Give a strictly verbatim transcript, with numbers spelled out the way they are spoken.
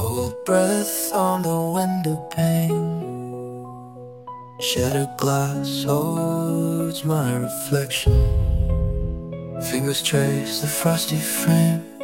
Cold breath on the window pane. Shattered glass holds my reflection. Fingers trace the frosty frame.